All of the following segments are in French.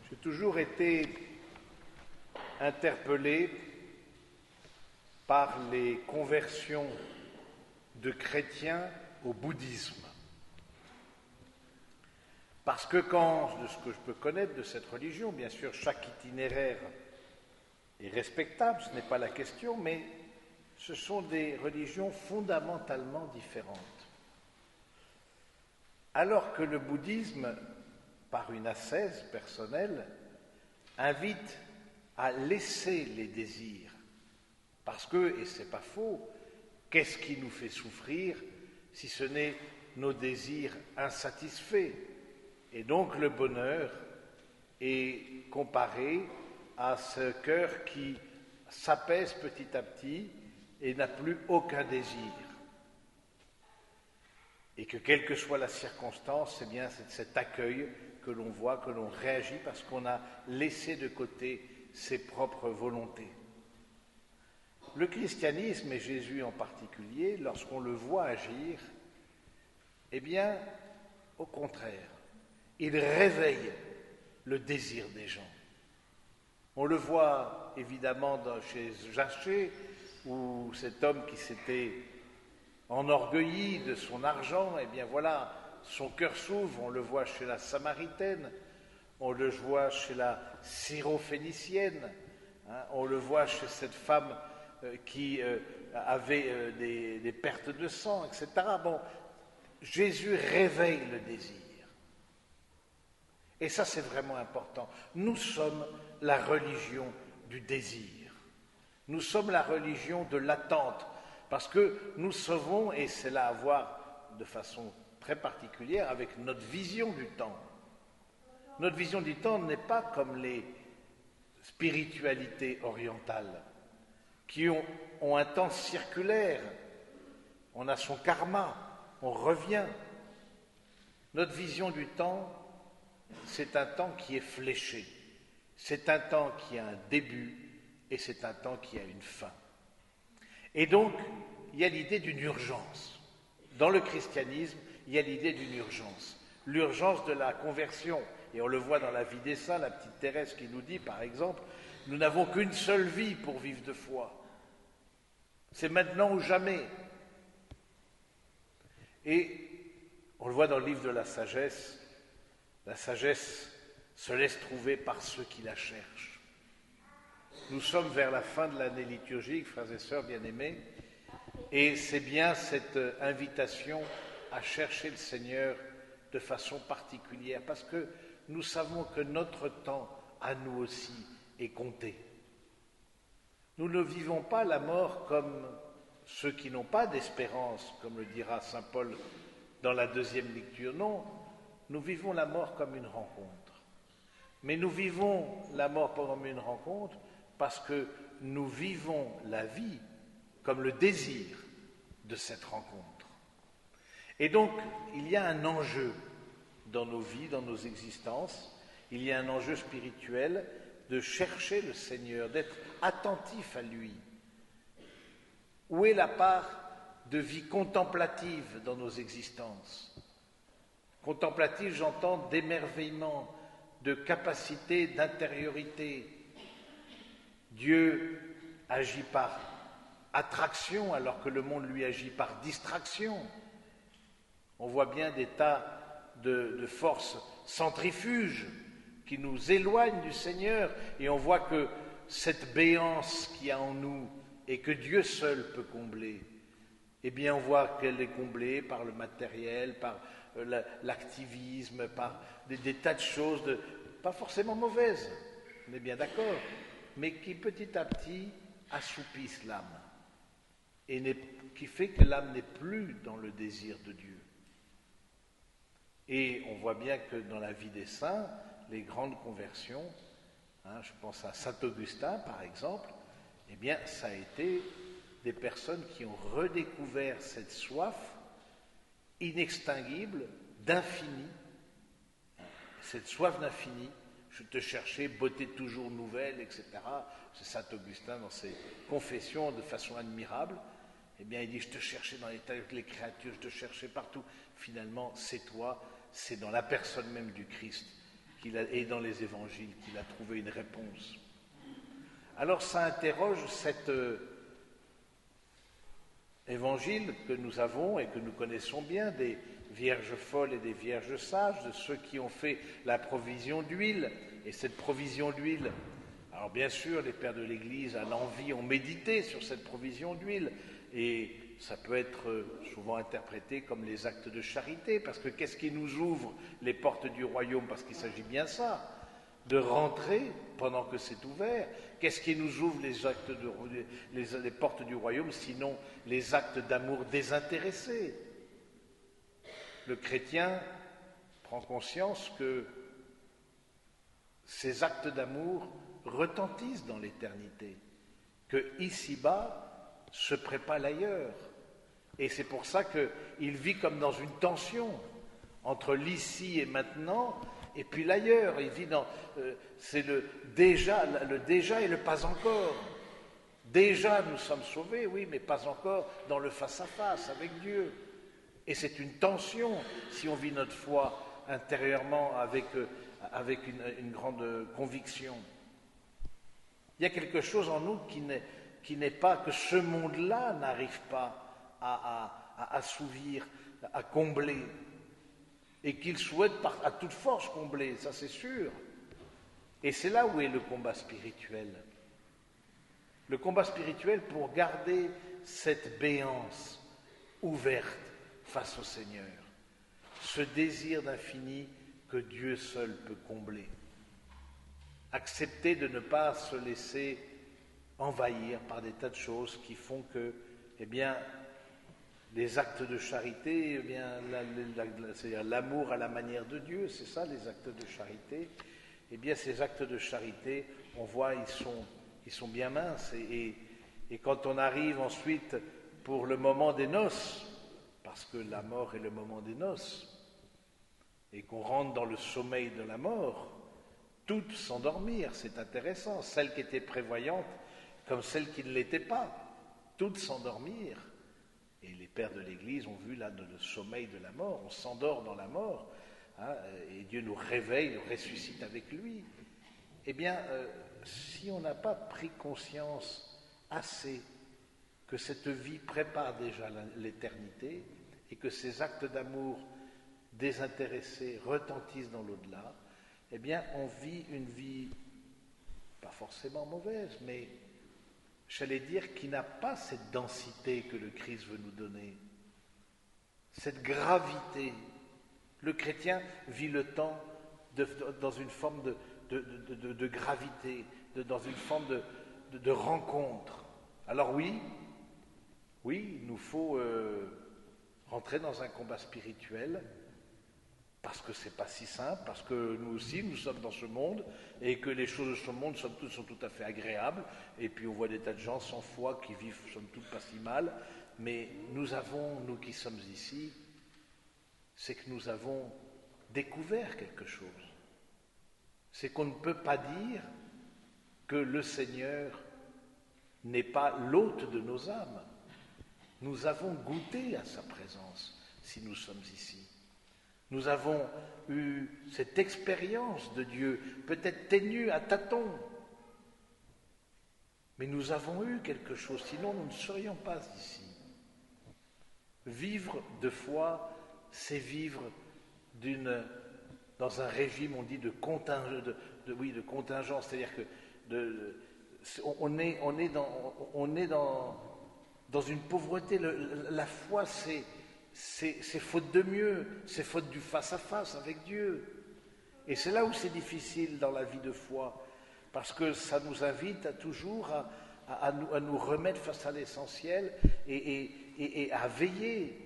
J'ai toujours été interpellé par les conversions de chrétiens au bouddhisme. Parce que de ce que je peux connaître de cette religion, bien sûr, chaque itinéraire est respectable, ce n'est pas la question, mais ce sont des religions fondamentalement différentes. Alors que le bouddhisme, par une ascèse personnelle, invite à laisser les désirs. Parce que, et c'est pas faux, qu'est-ce qui nous fait souffrir si ce n'est nos désirs insatisfaits? Et donc le bonheur est comparé à ce cœur qui s'apaise petit à petit et n'a plus aucun désir. Et que quelle que soit la circonstance, c'est bien cet accueil que l'on voit, que l'on réagit parce qu'on a laissé de côté ses propres volontés. Le christianisme, et Jésus en particulier, lorsqu'on le voit agir, eh bien, au contraire, il réveille le désir des gens. On le voit évidemment chez Zachée, où cet homme qui s'était enorgueilli de son argent, eh bien voilà, son cœur s'ouvre. On le voit chez la Samaritaine, on le voit chez la Syrophénicienne, on le voit chez cette femme qui avait des pertes de sang, etc. Bon, Jésus réveille le désir. Et ça, c'est vraiment important. Nous sommes la religion du désir. Nous sommes la religion de l'attente. Parce que nous savons, et c'est là à voir de façon très particulière avec notre vision du temps. Notre vision du temps n'est pas comme les spiritualités orientales, qui ont un temps circulaire. On a son karma, on revient. Notre vision du temps, c'est un temps qui est fléché. C'est un temps qui a un début et c'est un temps qui a une fin. Et donc, il y a l'idée d'une urgence. Dans le christianisme, il y a l'idée d'une urgence. L'urgence de la conversion. Et on le voit dans la vie des saints, la petite Thérèse qui nous dit, par exemple, nous n'avons qu'une seule vie pour vivre de foi. C'est maintenant ou jamais. Et on le voit dans le livre de la sagesse se laisse trouver par ceux qui la cherchent. Nous sommes vers la fin de l'année liturgique, frères et sœurs bien-aimés, et c'est bien cette invitation à chercher le Seigneur de façon particulière, parce que nous savons que notre temps, à nous aussi, est compté. Nous ne vivons pas la mort comme ceux qui n'ont pas d'espérance, comme le dira saint Paul dans la deuxième lecture. Non, nous vivons la mort comme une rencontre. Mais nous vivons la mort comme une rencontre parce que nous vivons la vie comme le désir de cette rencontre. Et donc, il y a un enjeu dans nos vies, dans nos existences, il y a un enjeu spirituel de chercher le Seigneur, d'être attentif à lui. Où est la part de vie contemplative dans nos existences? Contemplative, j'entends d'émerveillement, de capacité d'intériorité. Dieu agit par attraction alors que le monde lui agit par distraction. On voit bien des tas de forces centrifuges qui nous éloignent du Seigneur et on voit que cette béance qu'il y a en nous et que Dieu seul peut combler, eh bien on voit qu'elle est comblée par le matériel, par l'activisme, par des tas de choses, pas forcément mauvaises, on est bien d'accord, mais qui petit à petit assoupissent l'âme et qui fait que l'âme n'est plus dans le désir de Dieu. Et on voit bien que dans la vie des saints, les grandes conversions, je pense à saint Augustin par exemple, eh bien ça a été des personnes qui ont redécouvert cette soif inextinguible d'infini, cette soif d'infini, je te cherchais, beauté toujours nouvelle, etc. C'est saint Augustin dans ses confessions de façon admirable. Eh bien, il dit, je te cherchais dans les créatures, je te cherchais partout. Finalement, c'est toi, c'est dans la personne même du Christ et dans les évangiles qu'il a trouvé une réponse. Alors ça interroge cet évangile que nous avons et que nous connaissons bien, des vierges folles et des vierges sages, de ceux qui ont fait la provision d'huile. Et cette provision d'huile, alors bien sûr, les pères de l'Église à l'envi ont médité sur cette provision d'huile, et ça peut être souvent interprété comme les actes de charité, parce que qu'est-ce qui nous ouvre les portes du royaume? Parce qu'il s'agit bien ça, de rentrer pendant que c'est ouvert. Qu'est-ce qui nous ouvre les portes du royaume, sinon les actes d'amour désintéressés? Le chrétien prend conscience que ces actes d'amour retentissent dans l'éternité, que ici-bas se prépare l'ailleurs. Et c'est pour ça qu'il vit comme dans une tension entre l'ici et maintenant, et puis l'ailleurs. Il vit dans c'est le déjà et le pas encore. Déjà nous sommes sauvés, oui, mais pas encore dans le face-à-face avec Dieu. Et c'est une tension si on vit notre foi intérieurement avec une grande conviction. Il y a quelque chose en nous qui n'est pas, que ce monde-là n'arrive pas à assouvir, à combler, et qu'il souhaite à toute force combler, ça c'est sûr. Et c'est là où est le combat spirituel. Le combat spirituel pour garder cette béance ouverte face au Seigneur, ce désir d'infini que Dieu seul peut combler. Accepter de ne pas se laisser envahir par des tas de choses qui font que, eh bien, les actes de charité, eh bien, c'est-à-dire l'amour à la manière de Dieu, c'est ça les actes de charité. Eh bien, ces actes de charité, on voit, ils sont bien minces. Et quand on arrive ensuite pour le moment des noces, parce que la mort est le moment des noces, et qu'on rentre dans le sommeil de la mort, toutes s'endormirent, c'est intéressant, celles qui étaient prévoyantes comme celles qui ne l'étaient pas, toutes s'endormirent. Et les pères de l'Église ont vu là le sommeil de la mort, on s'endort dans la mort, hein, et Dieu nous réveille, nous ressuscite avec lui. Eh bien, si on n'a pas pris conscience assez que cette vie prépare déjà l'éternité et que ces actes d'amour désintéressés retentissent dans l'au-delà, eh bien, on vit une vie pas forcément mauvaise, mais j'allais dire qui n'a pas cette densité que le Christ veut nous donner, cette gravité. Le chrétien vit le temps dans une forme de gravité, dans une forme de rencontre. Alors oui, il nous faut rentrer dans un combat spirituel, parce que c'est pas si simple, parce que nous aussi, nous sommes dans ce monde, et que les choses de ce monde, somme toute, sont tout à fait agréables, et puis on voit des tas de gens sans foi qui vivent, somme toute, pas si mal, mais nous qui sommes ici, c'est que nous avons découvert quelque chose. C'est qu'on ne peut pas dire que le Seigneur n'est pas l'hôte de nos âmes. Nous avons goûté à sa présence si nous sommes ici. Nous avons eu cette expérience de Dieu, peut-être ténue à tâtons, mais nous avons eu quelque chose, sinon nous ne serions pas ici. Vivre de foi, c'est vivre dans un régime, on dit, de contingence, c'est-à-dire que on est dans une pauvreté. La foi, c'est faute de mieux, c'est faute du face-à-face avec Dieu. Et c'est là où c'est difficile dans la vie de foi, parce que ça nous invite toujours à nous remettre face à l'essentiel et à veiller,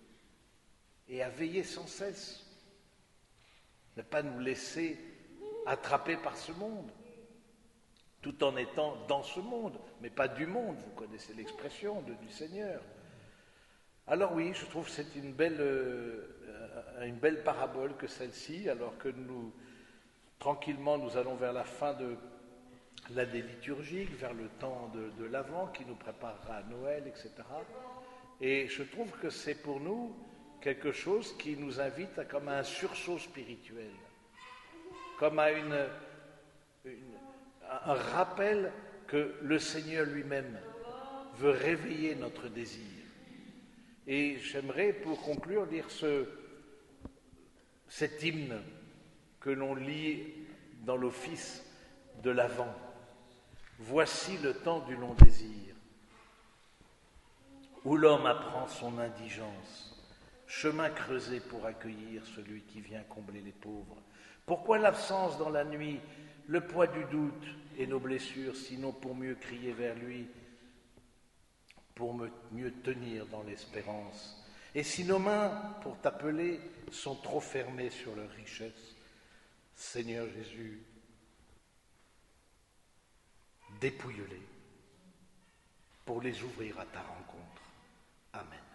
sans cesse. Ne pas nous laisser attraper par ce monde, tout en étant dans ce monde, mais pas du monde, vous connaissez l'expression du Seigneur. Alors oui, je trouve que c'est une belle parabole que celle-ci, alors que tranquillement, nous allons vers la fin de l'année liturgique, vers le temps de l'Avent qui nous préparera à Noël, etc. Et je trouve que c'est pour nous quelque chose qui nous invite comme un sursaut spirituel. comme à un rappel que le Seigneur lui-même veut réveiller notre désir. Et j'aimerais, pour conclure, lire cet hymne que l'on lit dans l'office de l'Avent. Voici le temps du long désir, où l'homme apprend son indigence, chemin creusé pour accueillir celui qui vient combler les pauvres. Pourquoi l'absence dans la nuit, le poids du doute et nos blessures, sinon pour mieux crier vers lui, pour mieux tenir dans l'espérance? Et si nos mains, pour t'appeler, sont trop fermées sur leurs richesses, Seigneur Jésus, dépouille-les pour les ouvrir à ta rencontre. Amen.